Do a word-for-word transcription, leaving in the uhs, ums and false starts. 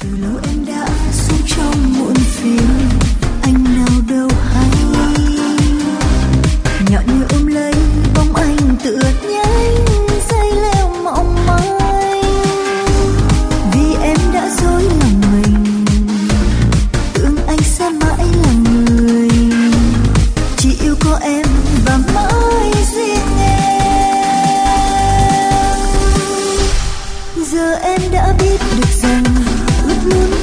từ lâu em đã xuống trong muộn phiền, anh nào đâu hay nhọn như ôm lấy bóng anh tựa nhánh dây leo mỏng manh. Vì em đã dối lòng mình, tưởng anh sẽ mãi là người chỉ yêu có em và mãi riêng em. Giờ em đã biết được rằng ước muốn